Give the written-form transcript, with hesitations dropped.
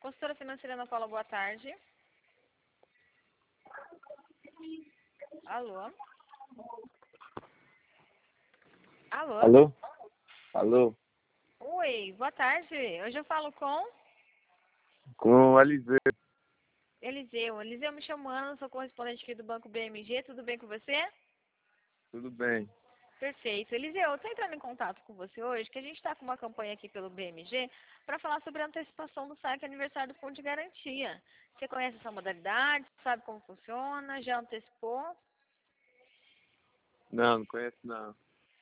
Consultora Financeira Ana Paula, boa tarde. Alô? Alô? Alô? Alô? Oi, boa tarde. Hoje eu falo com Com o Eliseu. Eliseu. Eliseu, me chamando, sou correspondente aqui do Banco BMG. Tudo bem com você? Tudo bem? Perfeito. Eliseu, eu estou entrando em contato com você hoje, que a gente está com uma campanha aqui pelo BMG para falar sobre a antecipação do saque aniversário do Fundo de Garantia. Você conhece essa modalidade? Sabe como funciona? Já antecipou? Não conheço não.